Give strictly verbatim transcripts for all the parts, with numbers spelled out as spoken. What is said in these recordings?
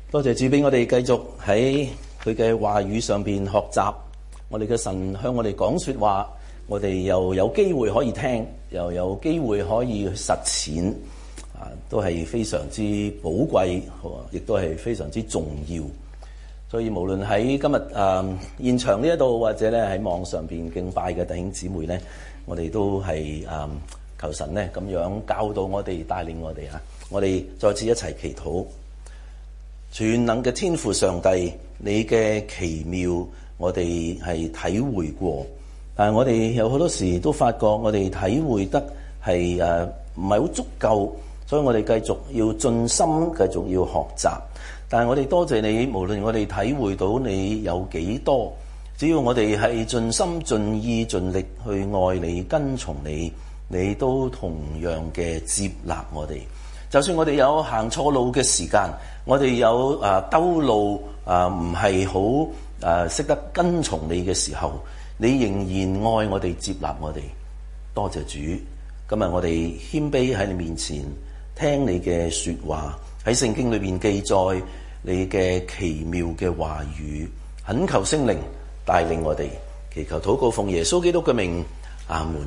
多謝主俾我哋繼續喺佢嘅話語上邊學習，我哋嘅神向我哋講說話，我哋又有機會可以聽，又有機會可以去實踐，啊，都係非常之寶貴，亦都係非常之重要。所以無論喺今日誒、呃、現場呢一度，或者咧喺網上邊敬拜嘅弟兄姊妹咧，我哋都係誒、呃、求神咧咁樣教導我哋，帶領我哋啊！我哋再次一齊祈禱。全能嘅天父上帝，你嘅奇妙我哋係體會過，但係我哋有好多時都發覺我哋體會得係誒唔係好足夠，所以我哋繼續要盡心繼續要學習。但係我哋多謝你，無論我哋體會到你有幾多，只要我哋係盡心盡意盡力去愛你跟從你，你都同樣嘅接納我哋。就算我哋有行錯路嘅時間，我哋有啊兜路啊唔係好啊識得跟從你嘅時候，你仍然愛我哋，接納我哋。多謝主，今日我哋謙卑喺你面前聽你嘅說話，喺聖經裏邊記載你嘅奇妙嘅話語，懇求聖靈帶領我哋，祈求禱告奉耶穌基督嘅名，阿門。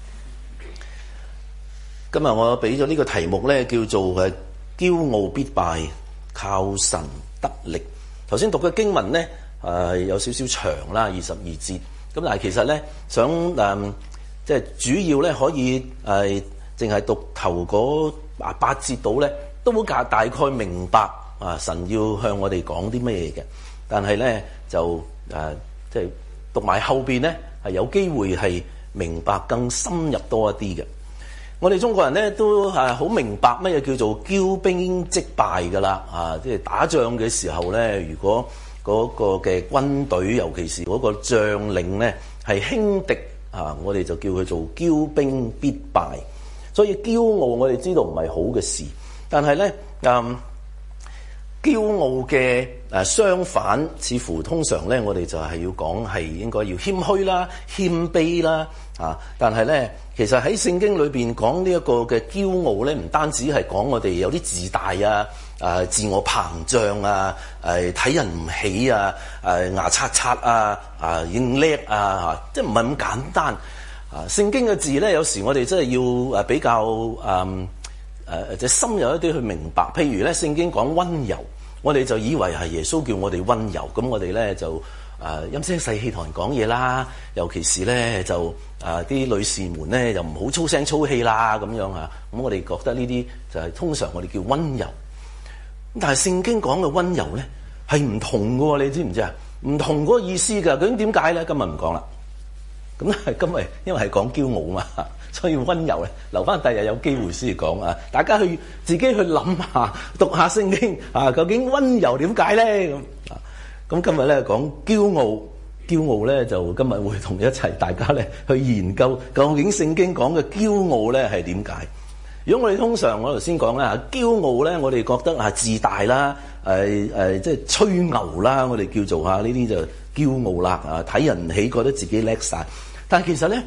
今日我俾咗呢個題目咧，叫做誒驕傲必敗，靠神得力。頭先讀嘅經文咧，誒、呃、有少少長啦，二十二節。咁但係其實咧，想誒、呃、即係主要咧可以誒淨係讀頭嗰八八節到咧，都會大大概明白啊神要向我哋講啲乜嘢嘅。但係咧就誒、呃、即係讀埋後邊咧，係有機會係明白更深入多一啲嘅。我哋中國人咧都係好明白乜嘢叫做驕兵即敗㗎啦，啊！即係打仗嘅時候咧，如果嗰個嘅軍隊，尤其是嗰個將領咧係輕敵啊，我哋就叫佢做驕兵必敗。所以驕傲我哋知道唔係好嘅事，但係咧，嗯，驕傲嘅誒相反，似乎通常咧我哋就係要講係應該要謙虛啦、謙卑啦，啊！但係咧。其實喺聖經裏邊講呢一個嘅驕傲咧，唔單止係講我哋有啲自大啊、誒自我膨脹啊、誒睇人唔起啊、誒牙刷刷啊、啊認叻啊嚇，即係唔係咁簡單啊！聖經嘅字咧，有時我哋真係要誒比較誒誒即係深入一啲去明白。譬如咧，聖經講溫柔，我哋就以為係耶穌叫我哋溫柔，咁我哋咧就。誒陰聲細氣同人講嘢啦，尤其是咧就誒啲、呃、女士們咧就唔好粗聲粗氣啦咁樣啊，咁我哋覺得呢啲就係、是、通常我哋叫溫柔。咁但係聖經講嘅溫柔咧係唔同嘅喎，你知唔知啊？唔同嗰個意思㗎。究竟點解咧？今日唔講啦。咁係今日因為係講驕傲嘛，所以溫柔咧留翻第日有機會先講啊。大家去自己去諗下，讀下聖經啊，究竟溫柔點解咧咁啊？咁今日咧講驕傲，驕傲咧就今日會同一齊大家咧去研究究竟聖經講嘅驕傲咧係點解？如果我哋通常我頭先講啦，驕傲咧我哋覺得啊自大啦，誒誒即係吹牛啦，我哋叫做嚇呢啲就驕傲啦，啊睇人唔起，覺得自己叻晒。但係其實咧，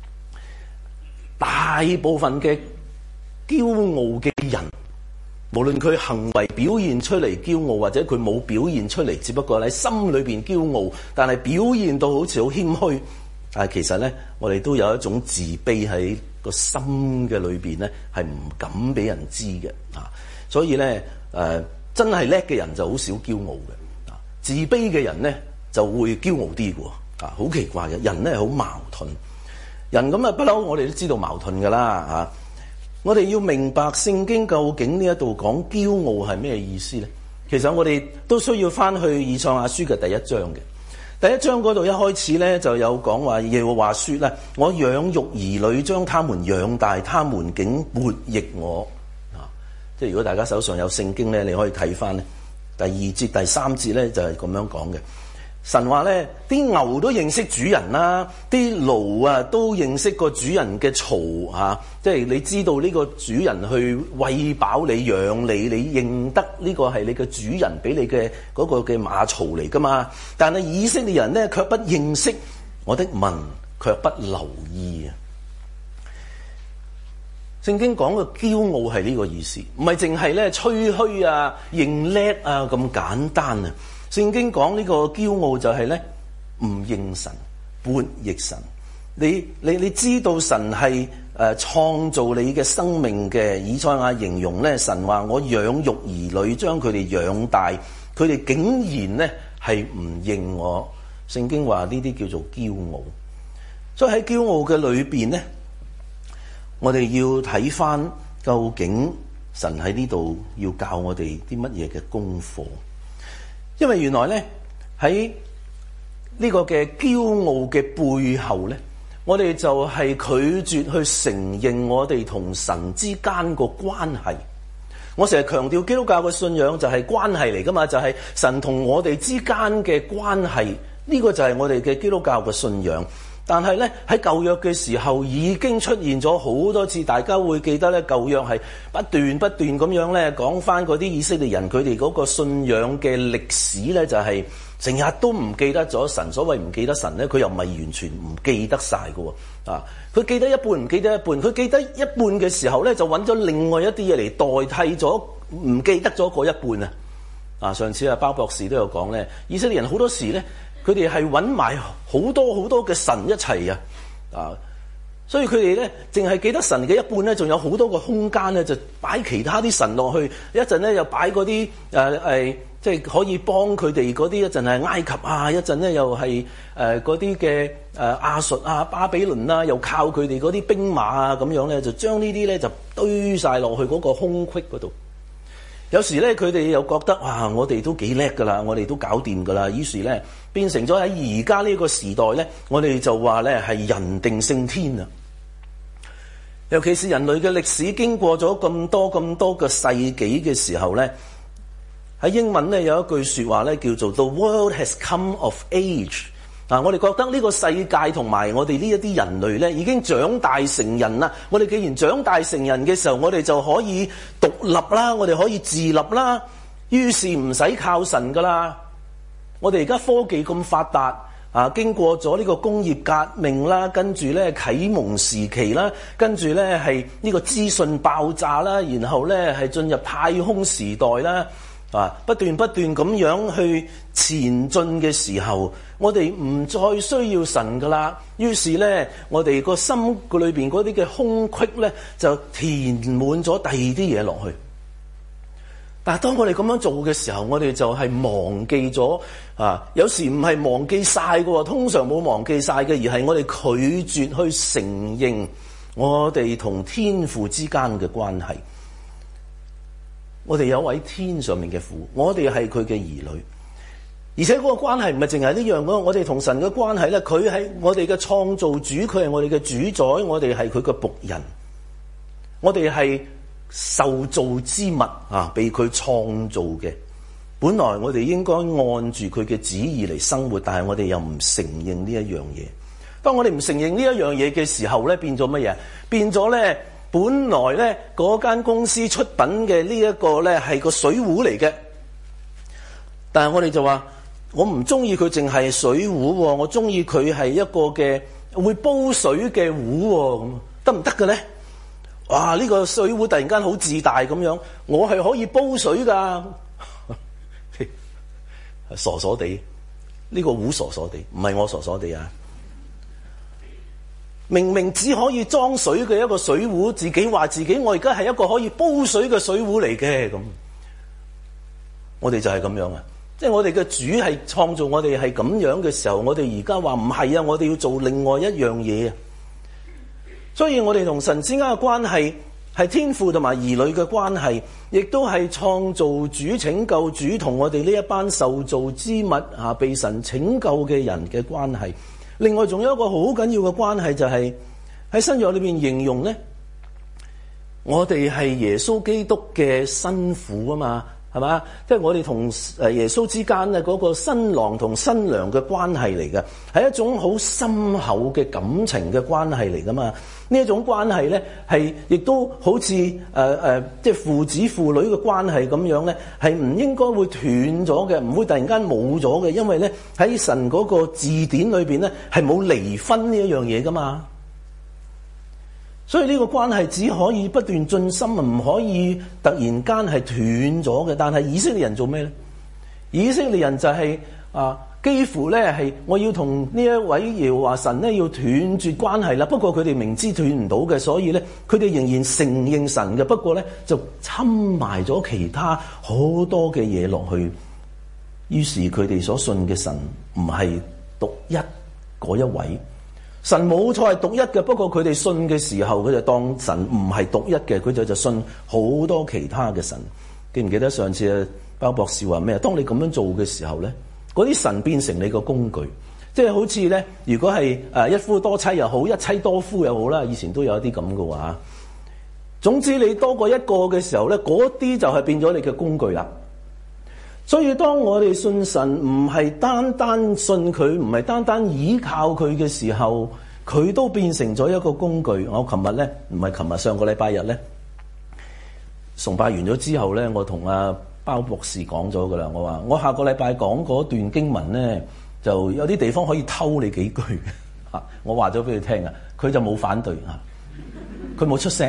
大部分嘅驕傲嘅人，無論佢行為表現出嚟驕傲，或者佢冇表現出嚟，只不過喺心裏邊驕傲，但係表現到好似好謙虛。但係其實咧，我哋都有一種自卑喺個心嘅裏邊咧，係唔敢俾人知嘅啊。所以咧，誒、呃、真係叻嘅人就好少驕傲嘅啊，自卑嘅人咧就會驕傲啲嘅啊，好奇怪嘅人咧，好矛盾。人咁啊，不嬲，我哋都知道矛盾噶啦啊。我哋要明白聖經究竟呢一度講驕傲係咩意思咧？其實我哋都需要翻去以賽亞書嘅第一章嘅第一章嗰度，一開始咧就有講話耶和華說咧，我養育兒女，將他們養大，他們竟悖逆我啊！即係如果大家手上有聖經咧，你可以睇翻咧第二節第三節咧就係咁樣講嘅。神話咧，啲牛都認識主人啦，啲驢啊都認識個主人嘅槽嚇，即係你知道呢個主人去餵飽你養你，你認得呢個係你嘅主人俾你嘅嗰個嘅馬槽嚟噶嘛？但係以色列人咧卻不認識我的民，卻不留意啊！ 聖經講嘅驕傲係呢個意思，唔係淨係咧吹噓啊、認叻啊咁簡單啊。聖經講呢個驕傲就係咧唔認神、悖逆神。你你你知道神係誒創造你嘅生命嘅，以賽亞形容咧，神話我養育兒女，將佢哋養大，佢哋竟然咧係唔認我。聖經話呢啲叫做驕傲。所以喺驕傲嘅裏邊咧，我哋要睇翻究竟神喺呢度要教我哋啲乜嘢嘅功課。因為原來咧喺呢個嘅驕傲嘅背後咧，我哋就係拒絕去承認我哋同神之間個關係。我成日強調基督教嘅信仰就係關係嚟噶嘛，就係神同我哋之間嘅關係，呢個就係我哋嘅基督教嘅信仰。但係咧喺舊約嘅時候已經出現咗好多次，大家會記得咧舊約係不斷不斷咁樣咧講翻嗰啲以色列人佢哋嗰個信仰嘅歷史咧，就係成日都唔記得咗神。所謂唔記得神咧，佢又唔係完全唔記得晒㗎喎啊！佢記得一半唔記得一半，佢記得一半嘅時候咧就揾咗另外一啲嘢嚟代替咗唔記得咗嗰一半啊！啊，上次阿包博士都有講咧，以色列人好多時咧，佢哋係揾埋好多好多嘅神一齊啊！啊，所以佢哋咧淨係記得神嘅一半咧，仲有好多個空間咧，就擺其他啲神落去。一陣咧又擺嗰啲誒誒，即係可以幫佢哋嗰啲。一陣係埃及啊，一陣咧又係誒嗰啲嘅誒亞述啊、巴比倫啊，又靠佢哋嗰啲兵馬啊咁樣咧，就將呢啲咧就堆晒落去嗰個空隙嗰度。有時咧，佢哋又覺得哇，我哋都幾叻噶啦，我哋都搞掂噶啦。於是咧，變成咗喺而家呢個時代咧，我哋就話咧係人定勝天啊！尤其是人類嘅歷史經過咗咁多咁多個世紀嘅時候咧，喺英文咧有一句説話咧叫做 The world has come of age。嗱，我哋覺得呢個世界同埋我哋呢一啲人類咧已經長大成人啦。我哋既然長大成人嘅時候，我哋就可以獨立啦，我哋可以自立啦，於是唔使靠神噶啦。我哋而家科技咁發達啊，經過咗呢個工業革命啦，跟住咧啟蒙時期啦，跟住咧係呢個資訊爆炸啦，然後咧係進入太空時代啦。啊！不斷不斷咁樣去前進嘅時候，我哋唔再需要神噶啦。於是咧，我哋個心裏邊嗰啲嘅空隙咧，就填滿咗第二啲嘢落去。但係當我哋咁樣做嘅時候，我哋就係忘記咗啊！有時唔係忘記晒嘅，通常冇忘記晒嘅，而係我哋拒絕去承認我哋同天父之間嘅關係。我哋有位天上面嘅父，我哋係佢嘅兒女，而且嗰個關係唔係淨係呢樣嘅。我哋同神嘅關係咧，佢係我哋嘅創造主，佢係我哋嘅主宰，我哋係佢嘅僕人，我哋係受造之物啊，被佢創造嘅。本來我哋應該按住佢嘅旨意嚟生活，但係我哋又唔承認呢一樣嘢。當我哋唔承認呢一樣嘢嘅時候咧，變咗乜嘢？變咗咧。本來咧嗰間公司出品嘅呢一個咧係個水壺嚟嘅，但係我哋就話我唔中意佢淨係水壺，我中意佢係一個嘅會煲水嘅壺，咁得唔得嘅咧？哇！呢個水壺突然間好自大咁樣，我係可以煲水噶，傻傻地，呢個壺傻傻地，唔係我傻傻地啊！明明只可以裝水嘅一個水壺，自己話自己我而家係一個可以煲水嘅水壺嚟嘅，咁我哋就係咁樣啊！即係我哋嘅主係創造我哋係咁樣嘅時候，我哋而家話唔係啊，我哋要做另外一樣嘢啊！所以我哋同神之間嘅關係係天父同埋兒女嘅關係，亦都係創造主、拯救主同我哋呢一班受造之物啊，被神拯救嘅人嘅關係。另外仲有一個好緊要嘅關係，就係喺新約裏邊形容咧，我哋係耶穌基督嘅新婦啊嘛，係嘛？即係我哋同誒耶穌之間咧嗰個新郎同新娘嘅關係嚟嘅，係一種好深厚嘅感情嘅關係嚟噶嘛。呢一種關係咧，係亦都好似誒誒，即係父子父女嘅關係咁樣咧，係唔應該會斷咗嘅，唔會突然間冇咗嘅，因為咧喺神嗰個字典裏邊咧係冇離婚呢一樣嘢噶嘛。 所以呢個關係只可以不斷進深，唔可以突然間係斷咗嘅。但係以色列人做咩咧？以色列人就係、是、啊，幾乎咧係我要同呢一位耶和華神咧要斷絕關係啦。不過佢哋明知斷唔到嘅，所以咧佢哋仍然承認神嘅。不過咧就侵埋咗其他好多嘅嘢落去。於是佢哋所信嘅神唔係獨一嗰一位。神冇錯係獨一嘅，不過佢哋信嘅時候，佢就當神唔係獨一嘅，佢就就信好多其他嘅神。記唔記得上次啊，包博士話咩？當你咁樣做嘅時候咧，嗰啲神變成你個工具，即係好似咧，如果係誒一夫多妻又好，一妻多夫又好啦，以前都有一啲咁嘅話。總之你多過一個嘅時候咧，嗰啲就係變咗你嘅工具啦。所以當我哋信神唔係單單信佢，唔係單單依靠佢嘅時候，佢都變成咗一個工具。我琴日咧，唔係琴日，上個禮拜日咧，崇拜完咗之後咧，我同阿包博士講咗噶啦。我話我下個禮拜講嗰段經文咧，就有啲地方可以偷你幾句吓。我話咗俾佢聽啊，佢就冇反對啊，佢冇出聲。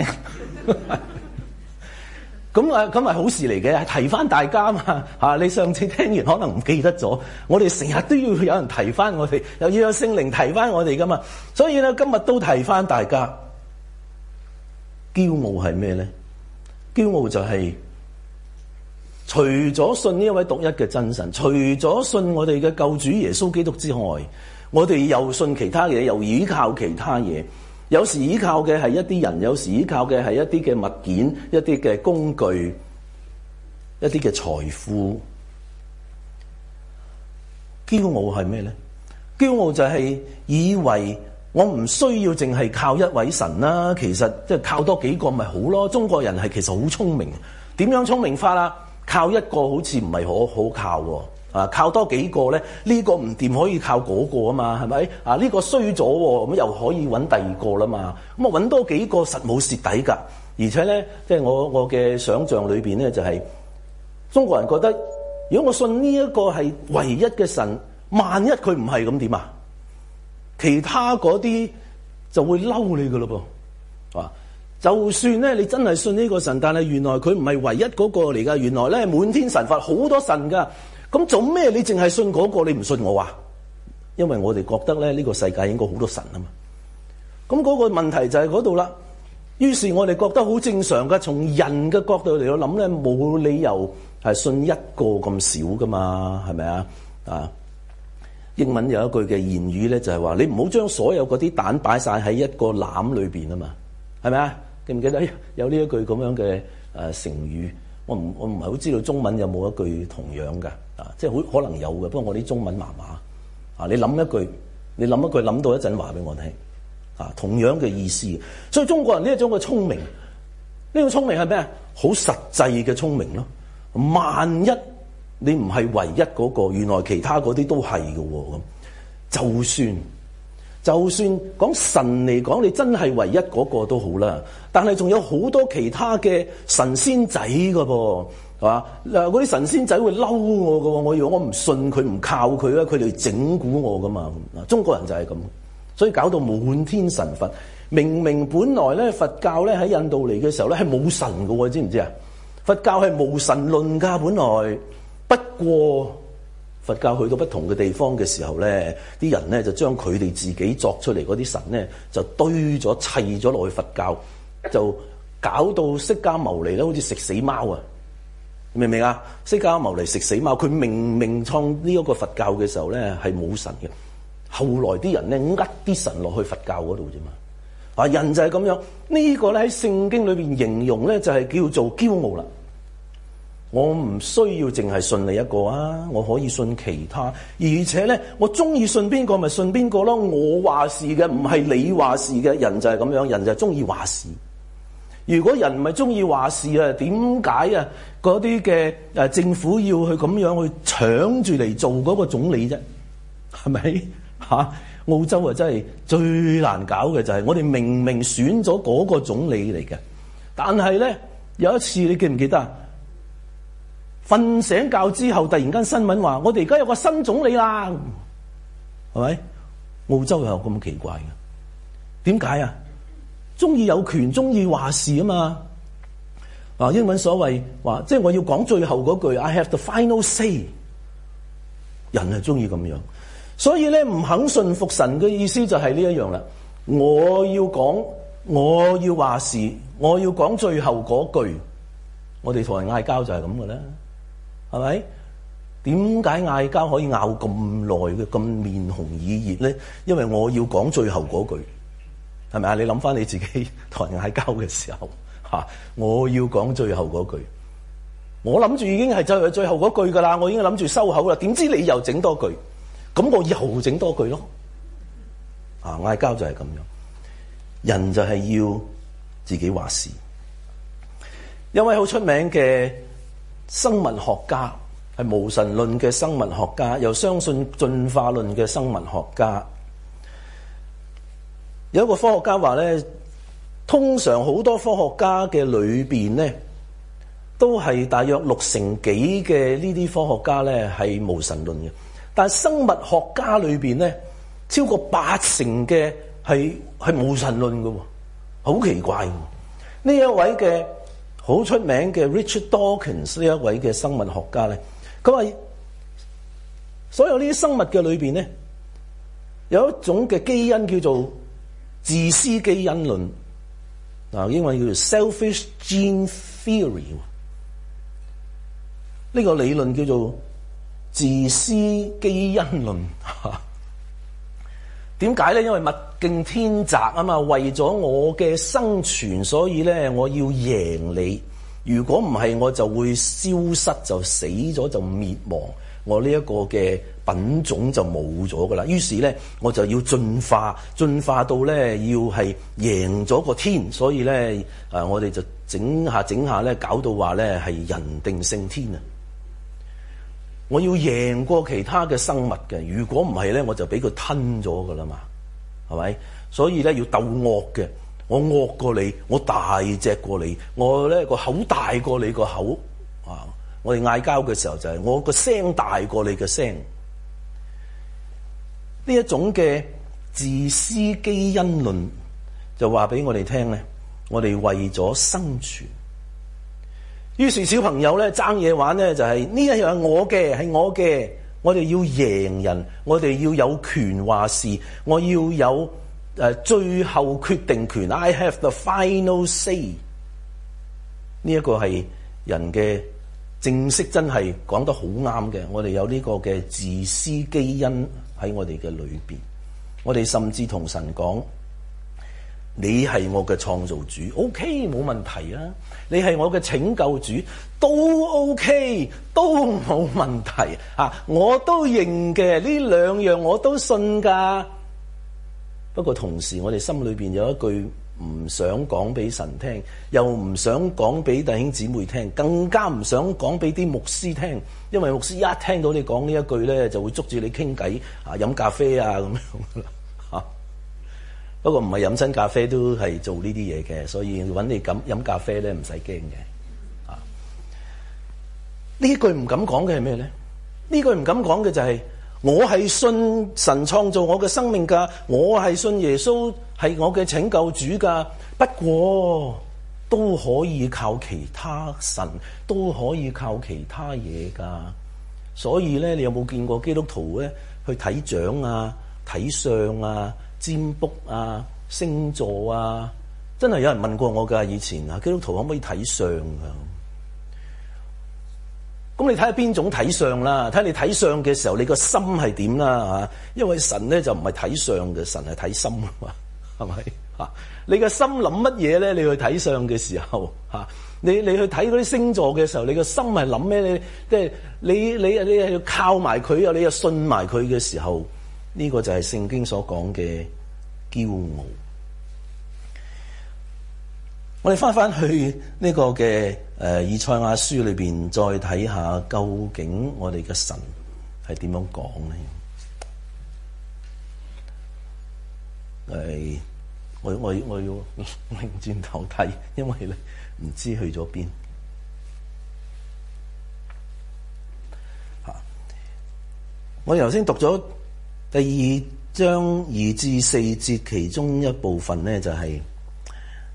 咁啊，咁係好事嚟嘅，係提翻大家嘛嚇！你上次聽完可能唔記得咗，我哋成日都要有人提翻我哋，又要有聖靈提翻我哋噶嘛。所以咧，今日都提翻大家，驕傲係咩咧？驕傲就係、是、除咗信呢一位獨一嘅真神，除咗信我哋嘅救主耶穌基督之外，我哋又信其他嘢，又依靠其他嘢。有時依靠嘅係一啲人，有時依靠嘅係一啲嘅物件，一啲嘅工具，一啲嘅財富。驕傲係咩咧？驕傲就係以為我唔需要淨係靠一位神啦，其實即係靠多幾個咪好咯。中國人係其實好聰明，點樣聰明法啊？靠一個好似唔係好好靠喎。啊，靠多幾個咧，呢、這個唔掂可以靠嗰個啊嘛，係咪？啊，呢、這個衰咗喎，咁又可以揾第二個啦嘛。咁啊揾多幾個實冇蝕底㗎。而且咧，即係我我嘅想像裏邊咧，就係、是、中國人覺得，如果我信呢一個係唯一嘅神，萬一佢唔係咁點啊？其他嗰啲就會嬲你㗎咯噃。啊，就算咧你真係信呢個神，但係原來佢唔係唯一嗰個嚟㗎。原來咧滿天神佛好多神㗎。咁做咩？你淨係信嗰個，你唔信我啊？因為我哋覺得咧，呢個世界應該好多神啊嘛。咁嗰個問題就係嗰度啦。於是我哋覺得好正常噶，從人嘅角度嚟到諗咧，冇理由係信一個咁少噶嘛，係咪啊？啊，英文有一句嘅言語咧，就係話你唔好將所有嗰啲蛋擺晒喺一個籃裏邊啊嘛，係咪啊？記唔記得有呢一句咁樣嘅誒成語？我唔我唔係好知道中文有冇一句同樣㗎。啊，即係好可能有嘅，不過我啲中文麻麻啊！你諗一句，你諗一句，諗到一陣話俾我聽啊，同樣嘅意思。所以中國人呢一種嘅聰明，呢個聰明係咩啊？好實際嘅聰明咯。萬一你唔係唯一嗰個，原來其他嗰啲都係嘅喎。咁就算就算講神嚟講，你真係唯一嗰個都好啦。但係仲有好多其他嘅神仙仔嘅噃。係嘛？嗱，嗰啲神仙仔會嬲我噶，我以為我唔信佢，唔靠佢咧，佢哋整蠱我噶嘛。中國人就係咁，所以搞到滿天神佛。明明本來咧佛教咧喺印度嚟嘅時候咧係冇神噶，知唔知啊？佛教係無神論噶本來，不過佛教去到不同嘅地方嘅時候咧，啲人咧就將佢哋自己作出嚟嗰啲神咧就堆咗砌咗落去佛教，就搞到釋迦牟尼咧好似食死貓啊！明唔明啊？釋迦牟尼食死貓，佢明明創呢一個佛教嘅時候咧係冇神嘅，後來啲人咧呃啲神落去佛教嗰度啫嘛。啊，人就係咁樣，這個、呢個咧喺聖經裏邊形容咧就係叫做驕傲啦。我唔需要淨係信你一個啊，我可以信其他，而且咧我中意信邊個咪信邊個咯。我話事嘅，唔係你話事嘅。人就係咁樣，人就係中意話事。如果人唔係中意話事啊，點解啊嗰啲嘅誒政府要去咁樣去搶住嚟做嗰個總理啫？係咪嚇？澳洲啊真係最難搞嘅就係我哋明明選咗嗰個總理嚟嘅，但係咧有一次你記唔記得啊？瞓醒覺之後突然間新聞話我哋而家有個新總理啦，係咪？澳洲又有咁奇怪嘅？點解啊？ 中意有權，中意話事啊嘛。啊，英文所謂話，即係我要講最後嗰句 I have the final say。人係中意咁樣，所以咧唔肯順服神嘅意思就係呢一樣啦。我要講，我要話事，我要講最後嗰句。我哋同人嗌交就係咁嘅啦，係咪？點解嗌交可以拗咁耐嘅，咁面紅耳熱咧？因為我要講最後嗰句，係咪啊？你諗翻你自己同人嗌交嘅時候，吓，我要講最後嗰句。我諗住已經係就係最後嗰句噶啦，我已經諗住收口啦。點知你又整多句，咁我又整多句咯。啊，嗌交就係咁樣，人就係要自己話事。一位好出名嘅生物學家，係無神論嘅生物學家，又相信進化論嘅生物學家。有一個科學家話咧，通常好多科學家嘅裏邊咧，都係大約六成幾嘅呢啲科學家咧係無神論嘅，但係生物學家裏邊咧超過八成嘅係係無神論嘅，好奇怪。呢一位嘅好出名嘅 Richard Dawkins 呢一位嘅生物學家咧，佢話所有呢啲生物嘅裏邊咧有一種嘅基因叫做自私基因論，嗱，英文叫做 selfish gene theory。呢個理論叫做自私基因論。點解咧？因為物競天擇啊嘛，為咗我嘅生存，所以咧我要贏你。如果唔係，我就會消失，就死咗，就滅亡。我呢一個嘅品種就冇咗噶啦。於是咧，我就要進化，進化到咧要係贏咗個天。所以咧，啊，我哋就整下整下咧，搞到話咧係人定勝天啊！我要贏過其他嘅生物嘅，如果唔係咧，我就俾佢吞咗噶啦嘛，係咪？所以咧要鬥惡嘅，我惡過你，我大隻過你，我咧個口大過你個口啊！我哋嗌交嘅時候就係我個聲大過你嘅聲。呢一種嘅自私基因論就話俾我哋聽咧，我哋為咗生存。於是小朋友咧爭嘢玩咧就係呢一樣係我嘅，係我嘅，我哋要贏人，我哋要有權話事，我要有誒最後決定權 I have the final say。 呢一個係人嘅正式，真係講得好啱嘅。我哋有呢個嘅自私基因喺我哋嘅裏邊，我哋甚至同神講，你係我嘅創造主 OK 冇問題啊，你係我嘅拯救主都 OK 都冇問題啊，我都認嘅，呢兩樣我都信噶。不過同時我哋心裏邊有一句唔想講俾神聽，又唔想講俾弟兄姊妹聽，更加唔想講俾啲牧師聽，因為牧師一聽到你講呢一句咧，就會捉住你傾偈啊，飲咖啡啊咁樣吓。不過唔係飲親咖啡都係做呢啲嘢嘅，所以揾你咁飲咖啡咧唔使驚嘅。啊，呢句唔敢講嘅係咩咧？呢句唔敢講嘅就係、是、我係信神創造我嘅生命噶，我係信耶穌係我嘅拯救主噶。不過都可以靠其他神，都可以靠其他嘢噶。所以咧，你有冇見過基督徒咧去睇掌啊、睇相啊、占卜啊、星座啊？真係有人問過我噶，以前啊，基督徒可唔可以睇相噶？咁你睇下邊種睇相啦，睇下你睇相嘅時候，你個心係點啦嚇？因為神咧就唔係睇相嘅，神係睇心啊嘛，係咪嚇？你個心諗乜嘢咧？你去睇相嘅時候嚇，你你去睇嗰啲星座嘅時候，你個心係諗咩咧？即係你你你係要靠埋佢啊，你又信埋佢嘅時候，呢個就係聖經所講嘅驕傲。我哋翻翻去呢個嘅誒以賽亞書裏邊，再睇下究竟我哋嘅神係點樣講咧？誒，我我我要擰轉頭睇，因為咧唔知去咗邊。吓，我哋頭先讀咗第二章二至四節，其中一部分咧就係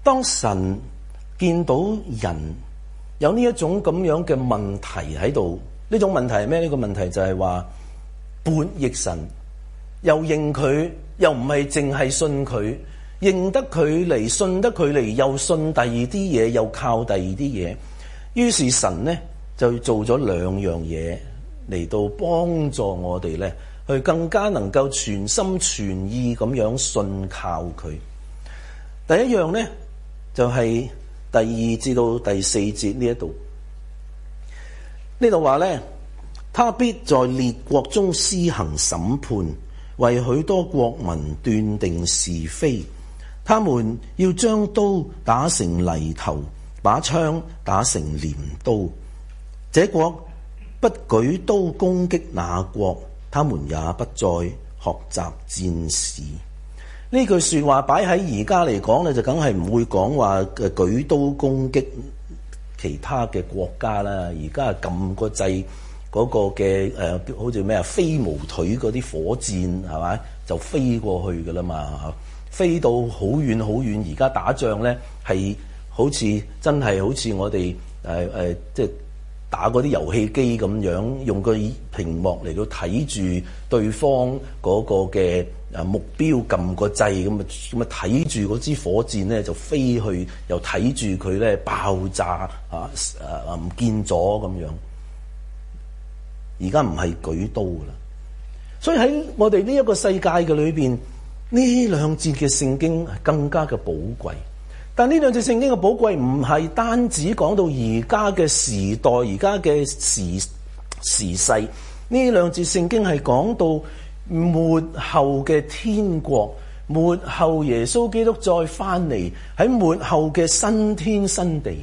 當神見到人有呢一種咁樣嘅問題喺度，呢種問題係咩？呢個問題就係話叛逆神，又認佢，又唔係淨係信佢，認得佢嚟，信得佢嚟，又信第二啲嘢，又靠第二啲嘢。於是神呢就做咗兩樣嘢嚟到幫助我哋呢，去更加能夠全心全意咁樣信靠佢。第一樣呢就係第二至到第四節呢一度，呢度話呢，他必在列國中施行審判，為許多國民斷定是非。他們要將刀打成犁頭，把槍打成鐮刀。這國不舉刀攻擊那國，他們也不再學習戰事。呢句說話擺喺而家嚟講咧，就梗係唔會講話嘅舉刀攻擊其他嘅國家啦。而家係撳個掣嗰個嘅誒、呃，好似咩啊，飛毛腿嗰啲火箭係咪就飛過去噶啦嘛？飛到好遠好遠。而家打仗咧係好似真係好似我哋誒誒，即係打嗰啲遊戲機咁樣，用個屏幕嚟到睇住對方嗰個嘅誒目標，撳個掣咁啊，咁啊睇住嗰支火箭咧就飛去，又睇住佢咧爆炸啊誒唔見咗咁樣。而家唔係舉刀啦，所以喺我哋呢一個世界嘅裏邊，呢兩節嘅聖經更加嘅寶貴。但呢兩節聖經嘅寶貴唔係單止講到而家嘅時代，而家嘅時時勢。呢兩節聖經係講到末後嘅天國，末後耶穌基督再翻嚟，喺末後嘅新天新地。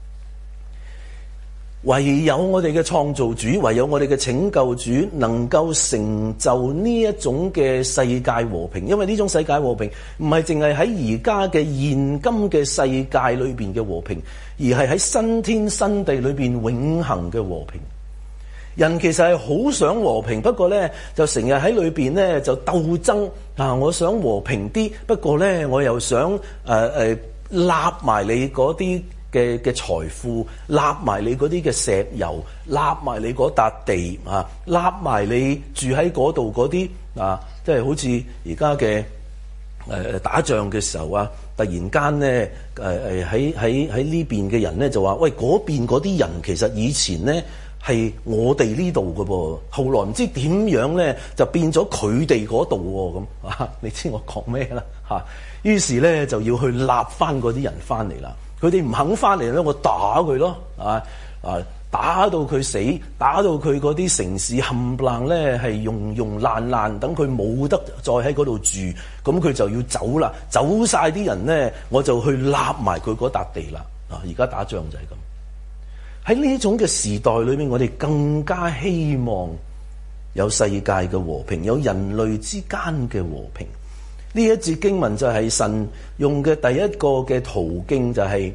唯有我哋嘅創造主，唯有我哋嘅拯救主能夠成就呢一種嘅世界和平。因為呢種世界和平唔係淨係喺而家嘅現今嘅世界裏邊嘅和平，而係喺新天新地裏邊永恆嘅和平。人其實係好想和平，不過呢就成日喺裏邊呢就鬥爭啊！我想和平啲，不過呢我又想誒誒立埋你嗰啲嘅嘅財富，立埋你嗰啲嘅石油，立埋你嗰笪地啊，立埋你住喺嗰度嗰啲啊，即係好似而家嘅誒打仗嘅時候啊，突然間咧誒誒喺喺喺呢邊嘅人咧就話：喂，嗰邊嗰啲人其實以前咧係我哋呢度嘅噃，後來唔知點樣咧就變咗佢哋嗰度喎咁啊！你知我講咩啦嚇？於是咧就要去立翻嗰啲人翻嚟啦。佢哋唔肯翻嚟咧，我打佢咯，啊啊打到佢死，打到佢嗰啲城市冚唪唥咧係溶溶爛爛，等佢冇得再喺嗰度住，咁佢就要走啦，走晒啲人咧，我就去立埋佢嗰笪地啦。啊，而家打仗就係咁。喺呢種嘅時代裏面，我哋更加希望有世界嘅和平，有人類之間嘅和平。呢一節經文就係神用嘅第一個嘅途徑，就係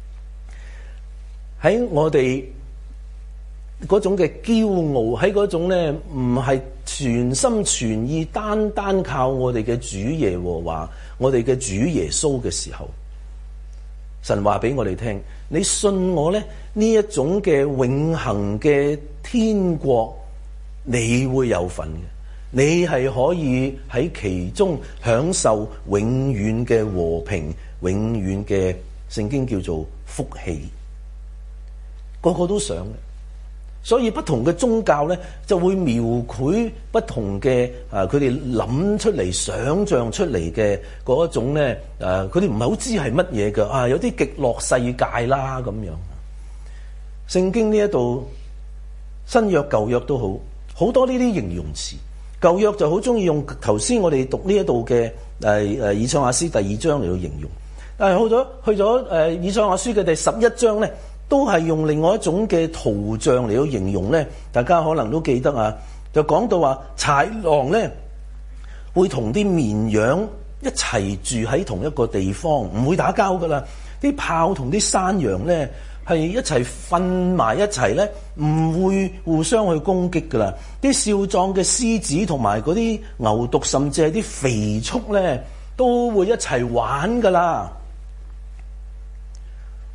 喺我哋嗰種嘅驕傲，喺嗰種咧唔係全心全意單單靠我哋嘅主耶和華，我哋嘅主耶穌嘅時候，神話俾我哋聽，你信我咧，呢一種嘅永恆嘅天國你會有份嘅。你係可以喺其中享受永遠嘅和平，永遠嘅聖經叫做福氣，個個都想嘅。所以不同嘅宗教咧就會描繪不同嘅啊，佢哋諗出嚟、想像出嚟嘅嗰一種咧，誒佢哋唔係好知係乜嘢㗎啊，有啲極樂世界啦咁樣。聖經呢一度新約舊約都好，好多呢啲形容詞。舊約就好中意用頭先我哋讀呢一度嘅誒誒以賽亞書第二章嚟到形容，但係去咗去咗誒以賽亞書嘅第十一章咧，都係用另外一種嘅圖像嚟到形容咧。大家可能都記得啊，就講到話豺狼咧會同啲綿羊一齊住喺同一個地方，唔會打交噶啦。啲豹同啲山羊咧係一齊瞓埋一齊咧，唔會互相去攻擊噶啦。啲少壯嘅獅子同埋嗰啲牛犢，甚至係啲肥畜咧，都會一齊玩噶啦。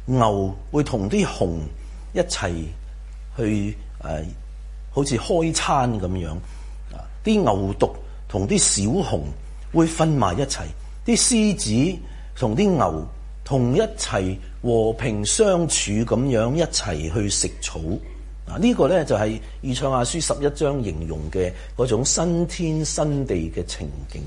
牛會同啲熊一齊去誒、呃，好似開餐咁樣啊！啲牛犢同啲小熊會瞓埋一齊，啲獅子同啲牛同一齊和平相處咁樣一齊去食草。啊！呢個咧就係以賽亞書十一章形容嘅嗰種新天新地嘅情景。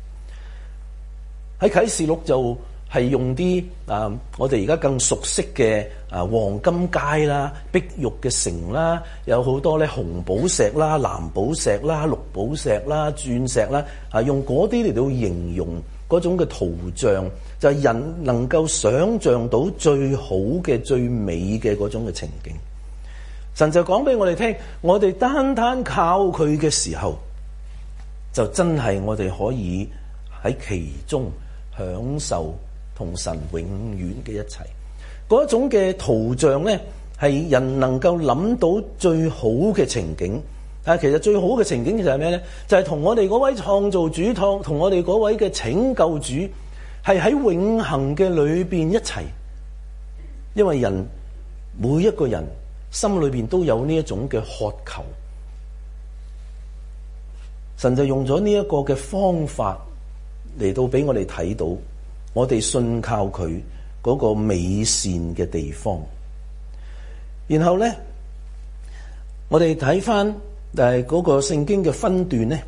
喺啟示錄就係用啲啊，我哋而家更熟悉嘅啊黃金街啦、碧玉嘅城啦，有好多咧紅寶石啦、藍寶石啦、綠寶石啦、鑽石啦，啊用嗰啲嚟到形容嗰種嘅圖像，就係人能夠想像到最好嘅、最美嘅嗰種嘅情景。神就講俾我哋聽，我哋單單靠佢嘅時候，就真係我哋可以喺其中享受同神永遠嘅一齊。嗰種嘅圖像咧，係人能夠諗到最好嘅情景。但係其實最好嘅情景就係咩咧？就係同我哋嗰位創造主，同同我哋嗰位嘅拯救主，係喺永恆嘅裏邊一齊。因為人每一個人心裏邊都有呢一種嘅渴求，神就用咗呢一個嘅方法嚟到俾我哋睇到，我哋信靠佢嗰個美善嘅地方。然後咧，我哋睇翻誒嗰個聖經嘅分段咧，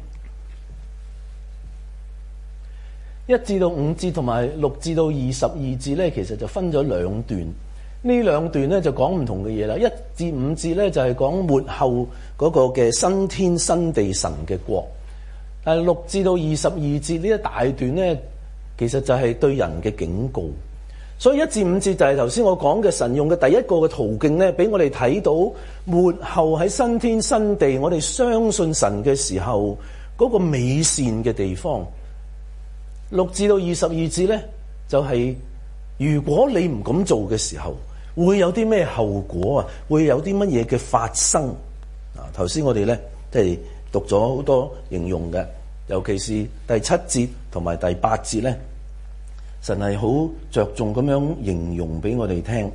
一至到五節同埋六至到二十二節咧，其實就分咗兩段。呢兩段咧就講唔同嘅嘢啦。一至五節咧就係講末後嗰個嘅新天新地神嘅國，但係六至到二十二節呢一大段咧，其實就係對人嘅警告。所以一至五節就係頭先我講嘅神用嘅第一個嘅途徑咧，俾我哋睇到末後喺新天新地，我哋相信神嘅時候嗰個美善嘅地方。六至到二十二節咧就係如果你唔咁做嘅時候，會有啲咩後果啊？會有啲乜嘢嘅發生啊？頭先我哋咧即係讀咗好多形容嘅，尤其是第七節同埋第八節咧，神係好着重咁樣形容俾我哋聽。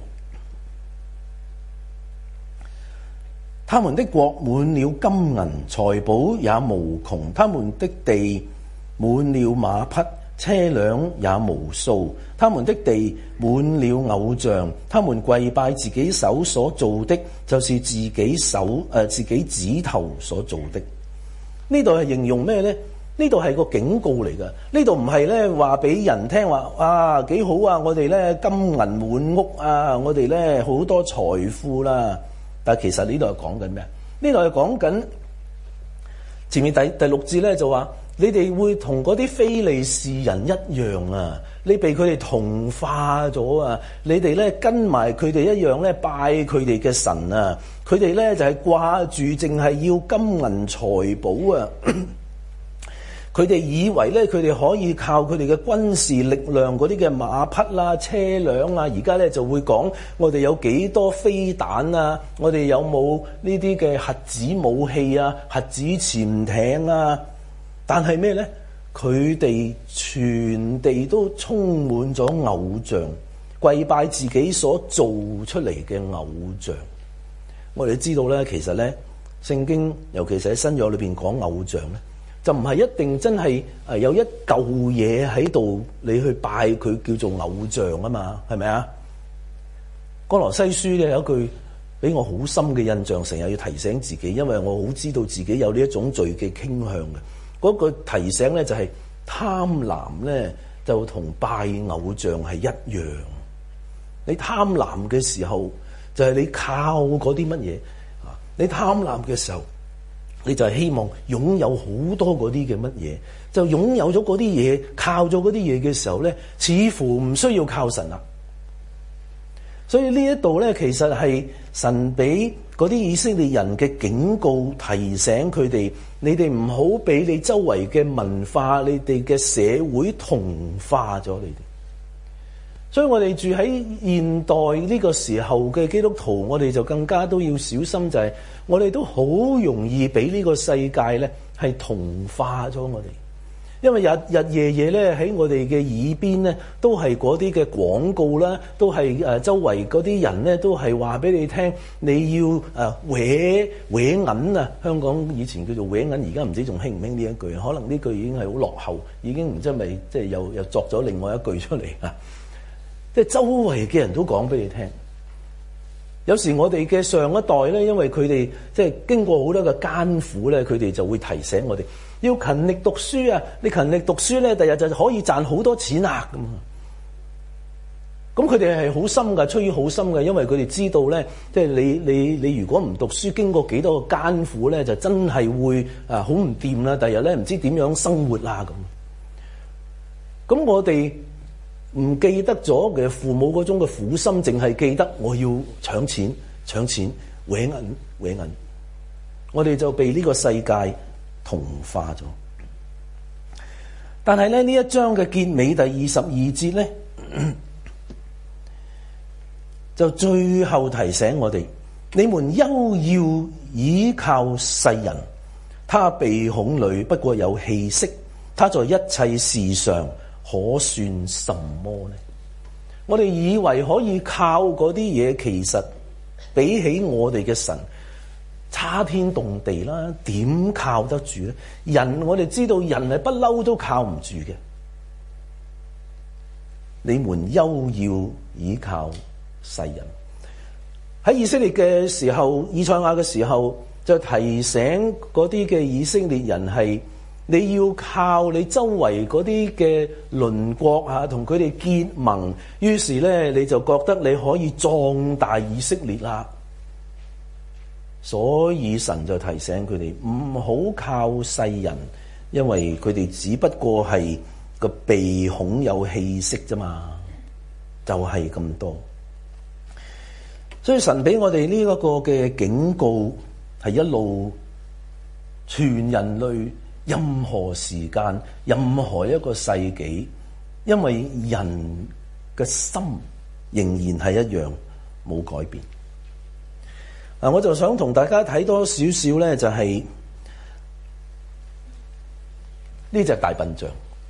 他們的國滿了金銀，財寶也無窮；他們的地滿了馬匹，車輛也無數；他們的地滿了偶像，他們跪拜自己手所做的，就是自己手誒、呃、自己指頭所做的。呢度係形容咩呢？呢度係個警告嚟噶。呢度唔係咧話俾人聽話啊幾好啊！我哋咧金銀滿屋啊！我哋咧好多財富啦。但係其實呢度係講緊咩？呢度係講緊前面第第六節咧就話。你哋會同嗰啲非利士人一樣啊！你被佢哋同化咗啊！你哋咧跟埋佢哋一樣咧拜佢哋嘅神啊！佢哋咧就係掛住淨係要金銀財寶啊！佢哋以為咧佢哋可以靠佢哋嘅軍事力量嗰啲嘅馬匹啦、車輛啊，而家咧就會講我哋有幾多飛彈啊，我哋有冇呢啲嘅核子武器啊、核子潛艇啊？但係咩咧？佢哋全地都充滿咗偶像，跪拜自己所做出嚟嘅偶像。我哋知道咧，其實咧，聖經尤其是喺新約裏邊講偶像咧，就唔係一定真係誒有一嚿嘢喺度，你去拜佢叫做偶像啊嘛，係咪啊？歌羅西書咧有一句俾我好深嘅印象，成日要提醒自己，因為我好知道自己有呢一種罪嘅傾向嘅。嗰個提醒咧就係貪婪咧就同拜偶像係一樣。你貪婪嘅時候就係你靠嗰啲乜嘢啊？你貪婪嘅時候，你就係希望擁有好多嗰啲嘅乜嘢，就擁有咗嗰啲嘢，靠咗嗰啲嘢嘅時候咧，似乎唔需要靠神啦。所以呢一度咧，其實係神俾嗰啲以色列人嘅警告，提醒佢哋：你哋唔好俾你周圍嘅文化、你哋嘅社會同化咗你哋。所以我哋住喺現代呢個時候嘅基督徒，我哋就更加都要小心，就係我哋都好容易俾呢個世界咧係同化咗我哋。 因為日日夜夜咧喺我哋嘅耳邊咧，都係嗰啲嘅廣告啦，都係誒周圍嗰啲人咧，都係話俾你聽，你要誒搲搲銀啊！香港以前叫做搲銀，而家唔知仲興唔興呢一句，可能呢句已經係好落後，已經唔知係咪即係又又作咗另外一句出嚟啊！即係周圍嘅人都講俾你聽。有時我哋嘅上一代咧，因為佢哋即係經過好多嘅艱苦咧，佢哋就會提醒我哋要勤力讀書啊！你勤力讀書咧，第日就可以賺好多錢啊！咁，咁佢哋係好深㗎，出於好深㗎，因為佢哋知道咧，即係你你你如果唔讀書，經過幾多個艱苦咧，就真係會啊好唔掂啦！第日咧唔知點樣生活啦咁。咁我哋唔記得咗嘅父母嗰種嘅苦心，淨係記得我要搶錢、搶錢、搲銀、搲銀，我哋就被呢個世界同化咗。但係咧呢一章嘅結尾第二十二節咧，就最後提醒我哋：你們休要倚靠世人，他鼻孔裏不過有氣息，他在一切事上可算什麼呢？我哋以為可以靠嗰啲嘢，其實比起我哋嘅神差天動地啦，點靠得住咧？人我哋知道人係不嬲都靠唔住嘅。你們休要倚靠世人。喺以色列嘅時候，以賽亞嘅時候就提醒嗰啲嘅以色列人係。你要靠你周圍嗰啲嘅鄰國啊，同佢哋結盟，於是咧你就覺得你可以壯大以色列啦。所以神就提醒佢哋唔好靠世人，因為佢哋只不過係個鼻孔有氣息啫嘛，就係咁多。所以神俾我哋呢一個嘅警告係一路全人類。任何時間，任何一個世紀，因為人嘅心仍然係一樣冇改變。啊，我就想同大家睇多少少咧，就係呢隻大笨象。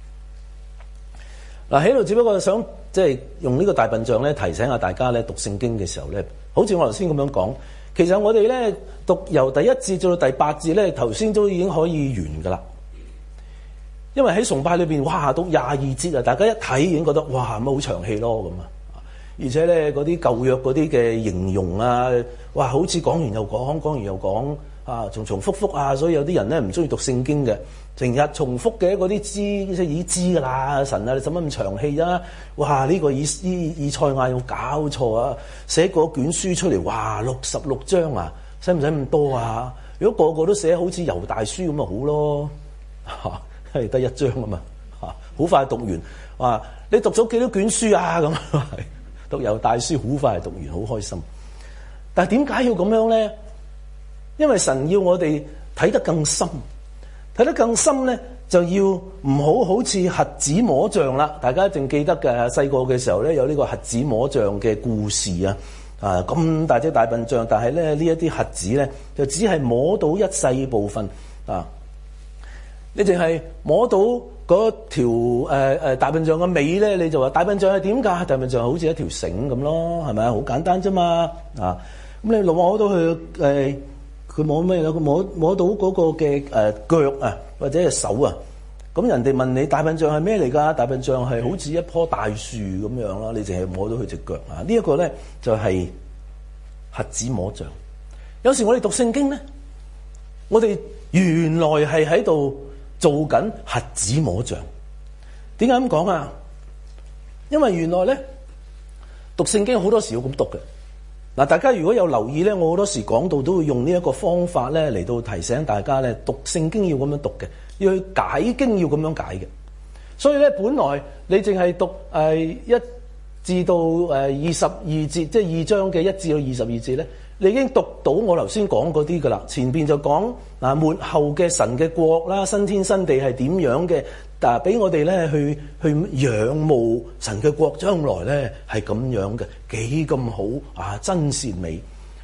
嗱，喺度只不過想即係用呢個大笨象咧，提醒下大家咧，讀聖經嘅時候咧，好似我頭先咁樣講，其實我哋咧讀由第一節做到第八節咧，頭先都已經可以完噶啦。因為喺崇拜裏邊，哇，讀廿二節啊，大家一睇已經覺得哇，乜好長氣咯咁啊！而且咧，嗰啲舊約嗰啲嘅形容啊，哇，好似講完又講，講完又講啊，重重複複啊，所以有啲人咧唔中意讀聖經嘅，成日重複嘅嗰啲知即係已知噶啦，神啊，你使乜咁長氣啊？哇，呢個以以以賽亞有搞錯啊！寫嗰卷書出嚟，哇，六十六章啊，使唔使咁多啊？如果個個都寫好似猶大書咁咪好咯，嚇。係得一章啊嘛，嚇，好快讀完。話你讀咗幾多卷書啊？咁讀猶大書好快讀完，好開心。但係點解要咁樣咧？因為神要我哋睇得更深，睇得更深咧，就要唔好好似瞎子摸象啦。大家一定記得嘅，細個嘅時候咧，有呢個瞎子摸象嘅故事啊。啊，咁大隻大笨象，但係咧呢一啲瞎子咧，就只係摸到一細部分啊。你淨係摸到嗰條誒誒大笨象嘅尾咧，你就話大笨象係點㗎？大笨象好似一條繩咁咯，係咪啊？好簡單啫嘛啊！咁你摸到佢誒，佢摸咩咧？佢摸摸到嗰個嘅誒腳啊，或者係手啊。咁人哋問你大笨象係咩嚟㗎？大笨象係好似一棵大樹咁樣啦。你淨係摸到佢隻腳啊！呢一個咧就係瞎子摸象。有時我哋讀聖經咧，我哋原來係喺度做緊瞎子摸象。點解咁講啊？因為原來咧讀聖經好多時要咁讀嘅。嗱，大家如果有留意咧，我好多時講到都會用呢一個方法咧嚟到提醒大家咧，讀聖經要咁樣讀嘅，要去解經要咁樣解嘅。所以咧，本來你淨係讀誒一至到誒二十二節，即係二章嘅一至到二十二節咧，你已經讀到我頭先講嗰啲噶啦。前邊就講嗱末後嘅神嘅國啦，新天新地係點樣嘅，但係俾我哋咧去去仰慕神嘅國將來咧係咁樣嘅，幾咁好啊，真善美。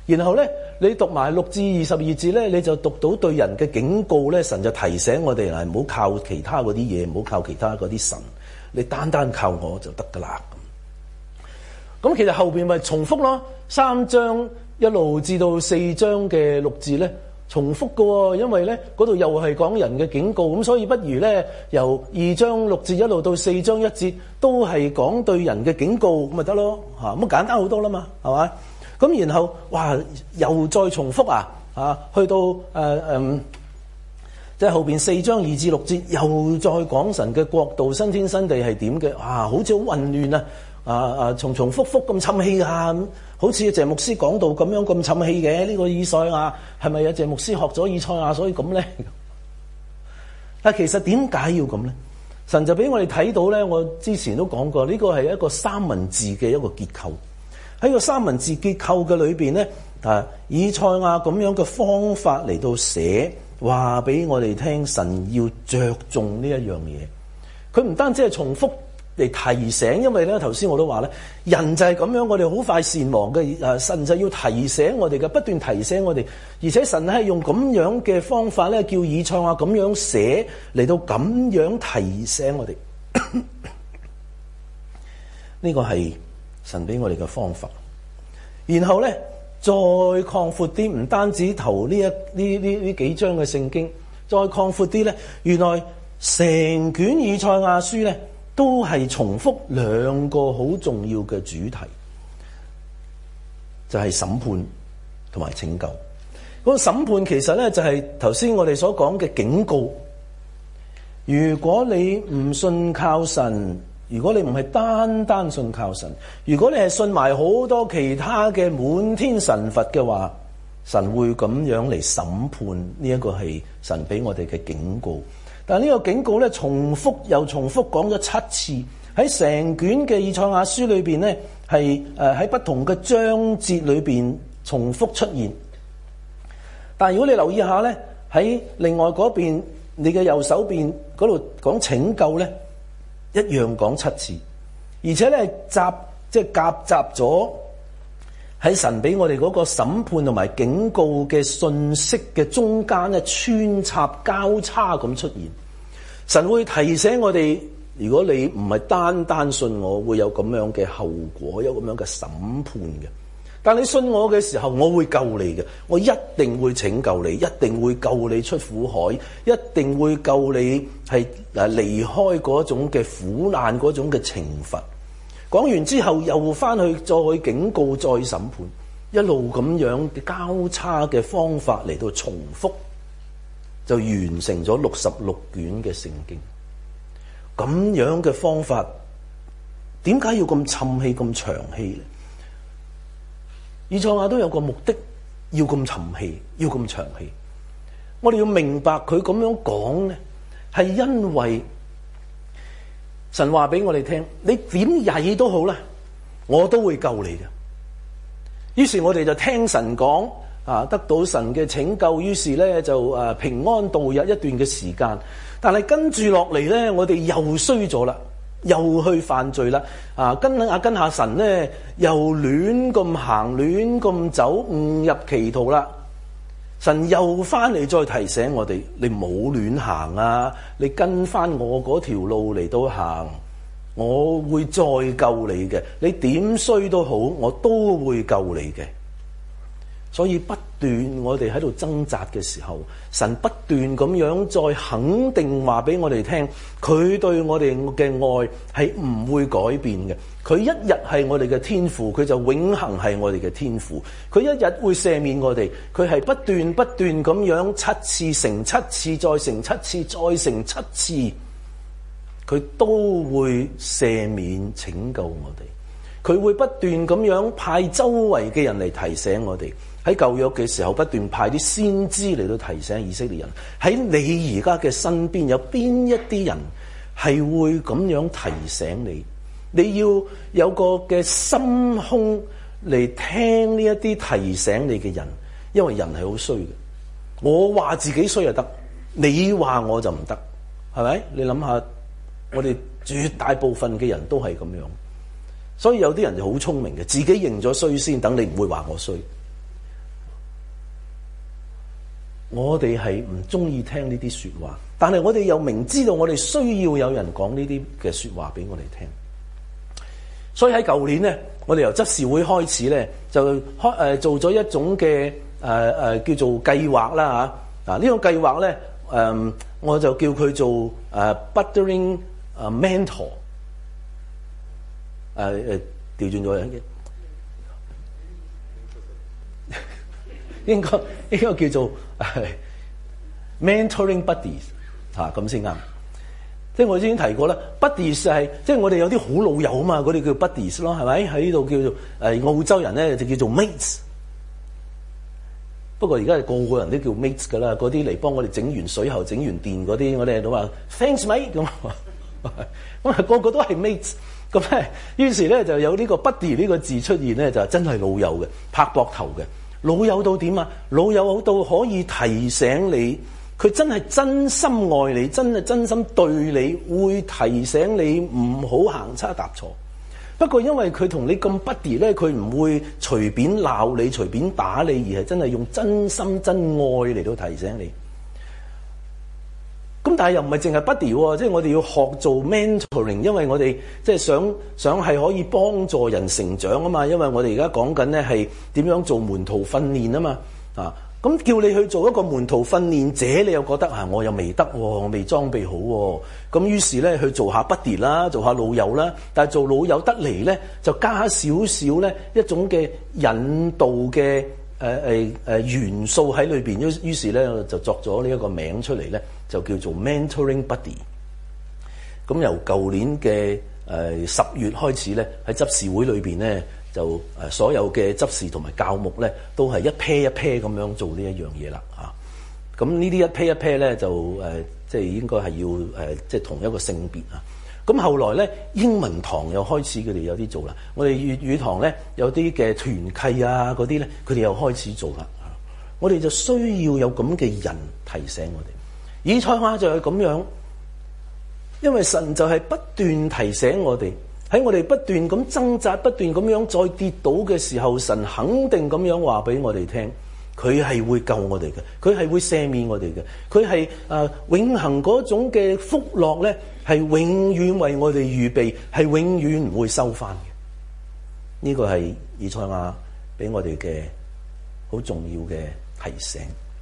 然後咧，你讀埋六至二十二節咧，你就讀到對人嘅警告咧，神就提醒我哋嗱，唔好靠其他嗰啲嘢，唔好靠其他嗰啲神，你單單靠我就得噶啦。咁，咁其實後邊咪重複咯，三章一路至到四章嘅六字咧，重複噶喎，因為咧嗰度又係講人嘅警告，咁所以不如咧由二章六節一路到四章一節都係講對人嘅警告，咁咪得咯嚇，咁簡單好多啦嘛，係嘛？咁然後哇，又再重複啊！啊，去到誒誒，即係後邊四章二至六節，又再講神嘅國度新天新地係點嘅啊！好似好混亂啊！啊啊，重重複複咁沉氣啊！好似謝牧師講到咁樣咁沉氣嘅呢個以賽亞，係咪有謝牧師學咗以賽亞所以咁咧？但其實點解要咁咧？神就俾我哋睇到咧，我之前都講過，呢個係一個三文治嘅一個結構。喺個三文治結構嘅裏邊咧，啊，以賽亞咁樣嘅方法嚟到寫，話俾我哋聽，神要着重呢一樣嘢。佢唔單止係重複嚟提醒，因為咧頭先我都話咧，人就係咁樣，我哋好快善忘嘅。誒，神就要提醒我哋嘅，不斷提醒我哋，而且神係用咁樣嘅方法咧，叫以賽亞咁樣寫嚟到咁樣提醒我哋。呢個係神俾我哋嘅方法，然後咧再擴闊啲，唔單止頭呢一呢呢呢幾章嘅聖經，再擴闊啲咧，原來成卷以賽亞書咧都係重複兩個好重要嘅主題，就係審判同埋拯救。嗰個審判其實咧就係頭先我哋所講嘅警告，如果你唔信靠神，如果你唔係單單信靠神，如果你係信埋好多其他嘅滿天神佛嘅話，神會咁樣嚟審判。呢一個係神俾我哋嘅警告。但係呢個警告咧，重複又重複講咗七次，喺成卷嘅以賽亞書裏邊咧，係誒喺不同嘅章節裏邊重複出現。但係如果你留意下咧，喺另外嗰邊你嘅右手邊嗰度講拯救咧，一樣講七次，而且咧夾即係夾雜咗喺神俾我哋嗰個審判同埋警告嘅信息嘅中間咧，穿插交叉咁出現。神會提醒我哋，如果你唔係單單信我，會有咁樣嘅後果，有咁樣嘅審判嘅。但你信我嘅時候，我會救你嘅，我一定會拯救你，一定會救你出苦海，一定會救你係誒離開嗰種嘅苦難，嗰種嘅懲罰。講完之後，又翻去再警告，再審判，一路咁樣嘅交叉嘅方法嚟到重複，就完成咗六十六卷嘅聖經。咁樣嘅方法，點解要咁沉氣、咁長氣咧？以賽亞都有個目的，要咁沉氣，要咁長氣。我哋要明白佢咁樣講咧，係因為神話俾我哋聽，你點曳都好啦，我都會救你嘅。於是我哋就聽神講啊，得到神嘅拯救，於是咧就誒平安度日一段嘅時間。但係跟住落嚟咧，我哋又衰咗啦。又去犯罪啦！啊，跟下跟下神咧，又亂咁行，亂咁走，誤入歧途啦！神又翻嚟再提醒我哋：你冇亂行啊！你跟翻我嗰條路嚟到行，我會再救你嘅。你點衰都好，我都會救你嘅。所以不斷我哋喺度掙扎嘅時候，神不斷咁樣再肯定話俾我哋聽，佢對我哋嘅愛係唔會改變嘅。佢一日係我哋嘅天父，佢就永恆係我哋嘅天父。佢一日會赦免我哋，佢係不斷不斷咁樣七次乘七次，再乘七次，再乘七次，佢都會赦免拯救我哋。佢會不斷咁樣派周圍嘅人嚟提醒我哋。喺舊約嘅時候，不斷派啲先知嚟到提醒以色列人，喺你而家嘅身邊有邊一啲人係會咁樣提醒你？你要有個嘅心胸嚟聽呢一啲提醒你嘅人，因為人係好衰嘅。我話自己衰就得，你話我就唔得，係咪？你諗下，我哋絕大部分嘅人都係咁樣，所以有啲人就好聰明嘅，自己認咗衰先，等你唔會話我衰。 我哋係唔中意聽呢啲說話，但係我哋又明知道我哋需要有人講呢啲嘅說話俾我哋聽。所以喺舊年咧，我哋由執事會開始咧，就開誒做咗一種嘅誒誒叫做計劃啦嚇。啊、這個、呢個計劃咧，誒、呃、我就叫佢做誒、呃、Buddering 誒 Mentor。誒誒調轉咗嘅，應該應該叫做、uh, Mentoring Buddies 嚇咁先啱。即係我之前提過啦 ，Buddies 係即係我哋有啲好老友啊嘛，嗰啲叫 Buddies 咯，係咪？喺呢度叫做誒澳洲人咧就叫做 Mates。不過而家係個個人都叫 Mates 噶啦，嗰啲嚟幫我哋整完水喉、整完電嗰啲，我哋都話 Thanks mate 咁，咁啊個個都係 Mates。咁咧，於是咧就有呢個 Buddy 呢個字出現咧，就真係老友嘅，拍膊頭嘅。老友到點啊？老友到可以提醒你，佢真係真心愛你，真係真心對你，會提醒你唔好行差踏錯。不過因為佢同你咁 Buddy 咧，佢唔會隨便鬧你、隨便打你，而係真係用真心真愛嚟到提醒你。咁但係又唔係淨係 buddy 喎，即係我哋要學做 mentoring，因為我哋即係想想係可以幫助人成長啊嘛。因為我哋而家講緊咧係點樣做門徒訓練啊嘛。啊，咁叫你去做一個門徒訓練者，你又覺得啊，我又未得喎，我未裝備好喎。咁於是咧去做下 buddy 啦，做下老友啦。但係做老友得嚟咧，就加少少咧一種嘅引導嘅誒誒誒元素喺裏邊。於於是咧就作咗呢一個名出嚟咧。就叫做 Mentoring Buddy。咁由舊年嘅誒十月開始咧，喺執事會裏邊咧，就誒所有嘅執事同埋教牧咧，都係一 pair 一 pair 咁樣做呢一樣嘢啦嚇。咁呢啲一 pair 一 pair 咧，就誒即係應該係要誒即係同一個性別啊。咁後來咧，英文堂又開始佢哋有啲做啦。我哋粵語堂咧有啲嘅團契啊嗰啲咧，佢哋又開始做啦。我哋就需要有咁嘅人提醒我哋。以賽亞就係咁樣，因為神就係不斷提醒我哋，喺我哋不斷咁掙扎、不斷咁樣再跌倒嘅時候，神肯定咁樣話俾我哋聽，佢係會救我哋嘅，佢係會赦免我哋嘅，佢係誒永恆嗰種嘅福樂咧，係永遠為我哋預備，係永遠唔會收翻嘅。呢個係以賽亞俾我哋嘅好重要嘅提醒。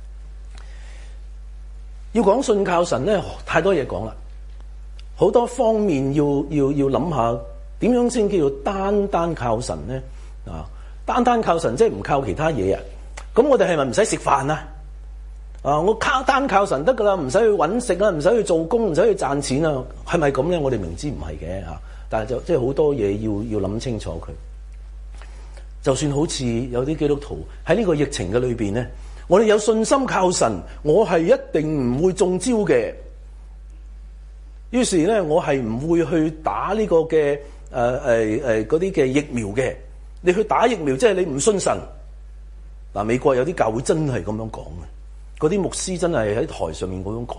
要講信靠神咧，太多嘢講啦，好多方面要要要諗下點樣先叫做單單靠神咧啊！單單靠神即係唔靠其他嘢啊！咁我哋係咪唔使食飯啊？啊，我靠單靠神得噶啦，唔使去搵食啦，唔使去做工，唔使去賺錢啊？係咪咁咧？我哋明知唔係嘅吓，但係就即係好多嘢要要諗清楚佢。就算好似有啲基督徒喺呢個疫情嘅裏邊咧。我哋有信心靠神，我係一定唔會中招嘅。於是咧，我係唔會去打呢個嘅誒誒誒嗰啲嘅疫苗嘅。你去打疫苗，即係你唔信神。嗱，美國有啲教會真係咁樣講嘅，嗰啲牧師真係喺台上面咁樣講。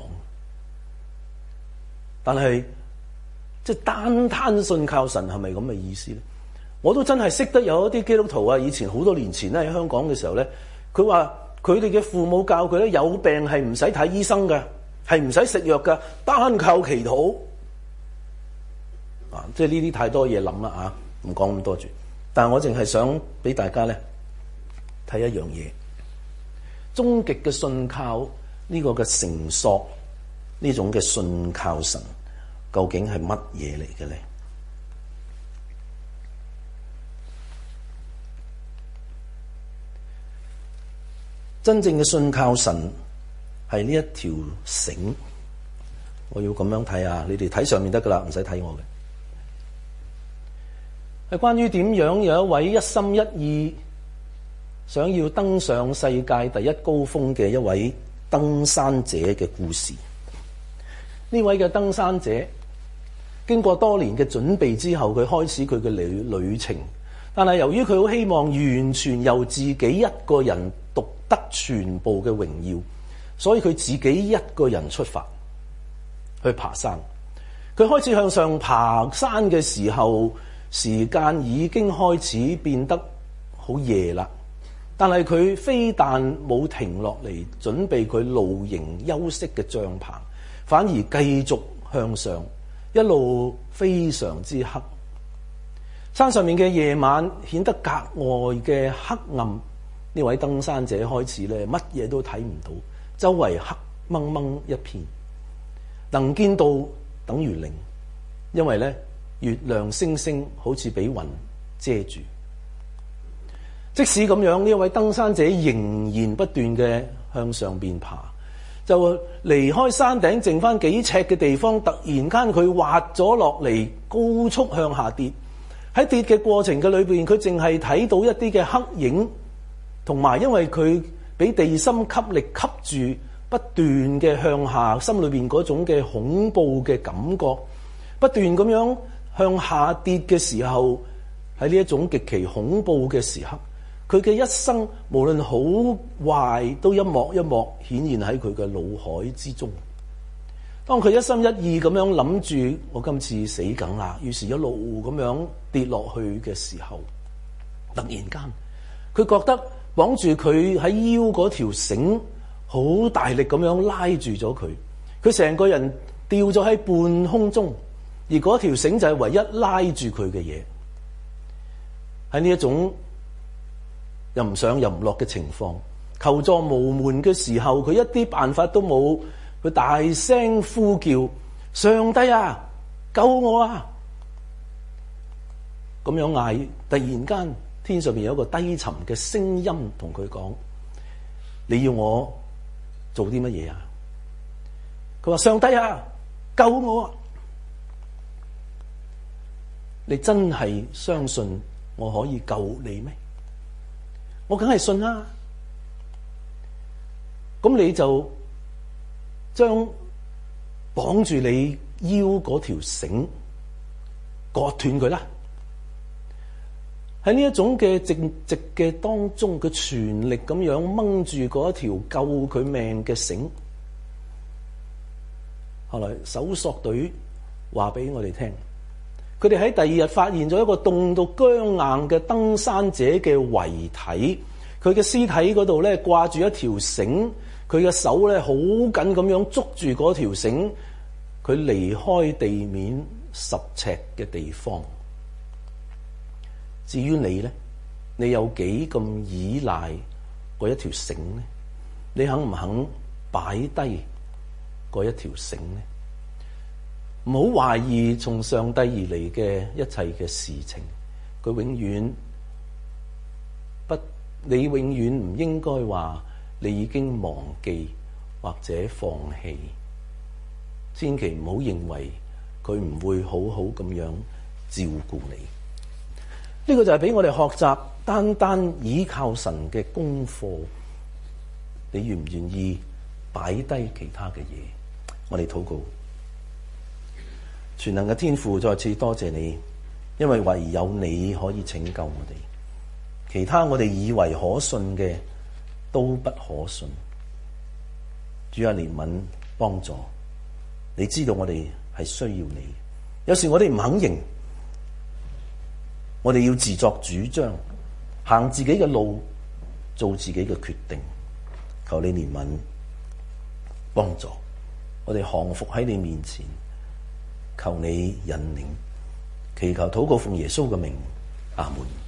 但係即係單單信靠神係咪咁嘅意思咧？我都真係識得有一啲基督徒啊，以前好多年前咧喺香港嘅時候咧，佢話。佢哋嘅父母教佢咧，有病係唔使睇醫生嘅，係唔使食藥嘅，單靠祈禱。啊，即係呢啲太多嘢諗啦啊，唔講咁多住。但係我淨係想俾大家咧睇一樣嘢，終極嘅信靠呢個嘅繩索，呢種嘅信靠神，究竟係乜嘢嚟嘅咧？真正嘅信靠神係呢一條繩，我要咁樣睇啊！你哋睇上面得噶啦，唔使睇我嘅。係關於點樣有一位一心一意想要登上世界第一高峰嘅一位登山者嘅故事。呢位嘅登山者經過多年嘅準備之後，佢開始佢嘅旅旅程。但係由於佢好希望完全由自己一個人獨得全部嘅榮耀，所以佢自己一個人出發去爬山。佢開始向上爬山嘅時候，時間已經開始變得好夜啦。 但係佢非但冇停落嚟準備佢露營休息嘅帳篷，反而繼續向上，一路非常之黑。山上面嘅夜晚顯得格外嘅黑暗，呢位登山者開始咧乜嘢都睇唔到，周圍黑掹掹一片，能見到等於零，因為咧月亮星星好似俾雲遮住。即使咁樣，呢位登山者仍然不斷嘅向上邊爬，就離開山頂剩翻幾尺嘅地方，突然間佢滑咗落嚟，高速向下跌。喺跌嘅過程嘅裏邊，佢淨係睇到一啲嘅黑影，同埋因為佢俾地心吸力吸住，不斷嘅向下，心裏邊嗰種嘅恐怖嘅感覺，不斷咁樣向下跌嘅時候，喺呢一種極其恐怖嘅時刻，佢嘅一生無論好壞，都一幕一幕顯現喺佢嘅腦海之中。當佢一心一意咁樣諗住我今次死梗啦，於是一路咁樣跌落去嘅時候，突然間佢覺得綁住佢喺腰嗰條繩好大力咁樣拉住咗佢，佢成個人吊咗喺半空中，而嗰條繩就係唯一拉住佢嘅嘢。喺呢一種又唔上又唔落嘅情況，求助無門嘅時候，佢一啲辦法都冇。佢大聲呼叫：上帝啊，救我啊！咁樣嗌，突然間天上面有一個低沉嘅聲音同佢講：你要我做啲乜嘢啊？佢話：上帝啊，救我啊！你真係相信我可以救你咩？我梗係信啦。咁你就將綁住你腰嗰條繩割斷佢啦！喺呢一種嘅靜寂嘅當中，佢全力咁樣掹住嗰一條救佢命嘅繩。後來搜索隊話俾我哋聽，佢哋喺第二日發現咗一個凍到僵硬嘅登山者嘅遺體，佢嘅屍體嗰度咧掛住一條繩。佢嘅手咧好緊咁樣捉住嗰條繩，佢離開地面十尺嘅地方。至於你咧，你有幾咁依賴嗰一條繩咧？你肯唔肯擺低嗰一條繩咧？唔好懷疑從上帝而嚟嘅一切嘅事情，佢永遠不，你永遠唔應該話你已經忘記或者放棄，千祈唔好認為佢唔會好好咁樣照顧你。呢個就係俾我哋學習單單倚靠神嘅功課。你願唔願意擺低其他嘅嘢？我哋禱告。全能嘅天父，再次多謝你，因為唯有你可以拯救我哋，其他我哋以為可信嘅都不可信。主啊，憐憫幫助，你知道我哋係需要你。有時我哋唔肯認，我哋要自作主張，行自己嘅路，做自己嘅決定。求你憐憫幫助，我哋降服喺你面前，求你引領，祈求禱告奉耶穌嘅名，阿門。